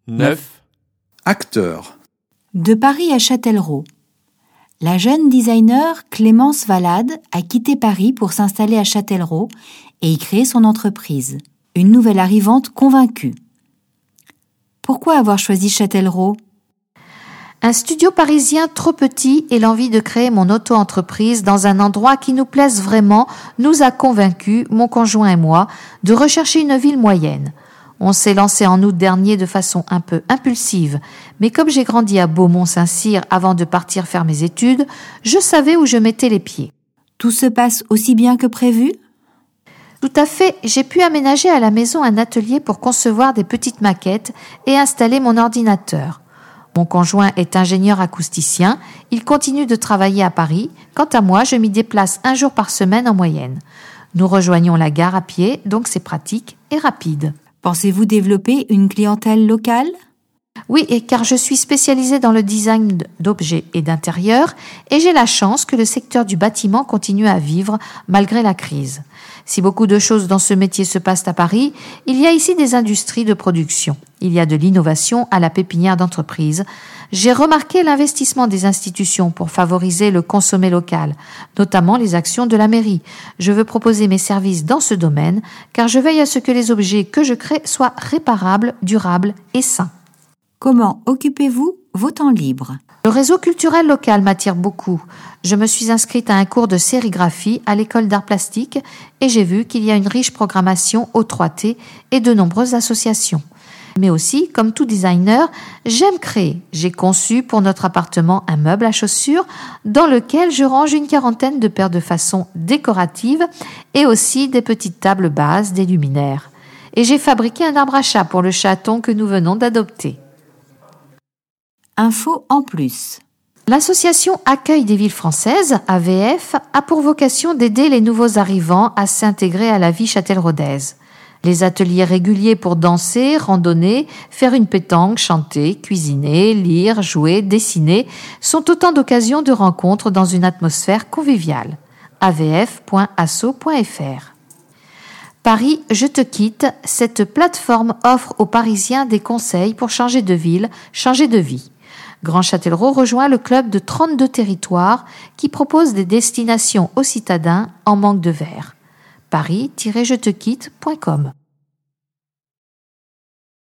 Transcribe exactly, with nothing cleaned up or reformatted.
neuf. Acteur. De Paris à Châtellerault. La jeune designer Clémence Valade a quitté Paris pour s'installer à Châtellerault et y créer son entreprise. Une nouvelle arrivante convaincue. Pourquoi avoir choisi Châtellerault ? Un studio parisien trop petit et l'envie de créer mon auto-entreprise dans un endroit qui nous plaise vraiment nous a convaincus, mon conjoint et moi, de rechercher une ville moyenne. On s'est lancé en août dernier de façon un peu impulsive, mais comme j'ai grandi à Beaumont-Saint-Cyr avant de partir faire mes études, je savais où je mettais les pieds. Tout se passe aussi bien que prévu ? Tout à fait, j'ai pu aménager à la maison un atelier pour concevoir des petites maquettes et installer mon ordinateur. Mon conjoint est ingénieur acousticien, il continue de travailler à Paris. Quant à moi, je m'y déplace un jour par semaine en moyenne. Nous rejoignons la gare à pied, donc c'est pratique et rapide. Pensez-vous développer une clientèle locale ? Oui, et car je suis spécialisée dans le design d'objets et d'intérieur et j'ai la chance que le secteur du bâtiment continue à vivre malgré la crise. Si beaucoup de choses dans ce métier se passent à Paris, il y a ici des industries de production. Il y a de l'innovation à la pépinière d'entreprise. J'ai remarqué l'investissement des institutions pour favoriser le consommé local, notamment les actions de la mairie. Je veux proposer mes services dans ce domaine car je veille à ce que les objets que je crée soient réparables, durables et sains. Comment occupez-vous vos temps libres ? Le réseau culturel local m'attire beaucoup. Je me suis inscrite à un cours de sérigraphie à l'école d'art plastique et j'ai vu qu'il y a une riche programmation au trois T et de nombreuses associations. Mais aussi, comme tout designer, j'aime créer. J'ai conçu pour notre appartement un meuble à chaussures dans lequel je range une quarantaine de paires de façons décoratives et aussi des petites tables basses, des luminaires. Et j'ai fabriqué un arbre à chat pour le chaton que nous venons d'adopter. Info en plus. L'association Accueil des villes françaises, A V F, a pour vocation d'aider les nouveaux arrivants à s'intégrer à la vie châtellerautaise. Les ateliers réguliers pour danser, randonner, faire une pétanque, chanter, cuisiner, lire, jouer, dessiner sont autant d'occasions de rencontres dans une atmosphère conviviale. a v f point asso point f r. Paris, je te quitte. Cette plateforme offre aux Parisiens des conseils pour changer de ville, changer de vie. Grand Châtellerault rejoint le club de trente-deux territoires qui propose des destinations aux citadins en manque de verre. paris tiret je te quitte point com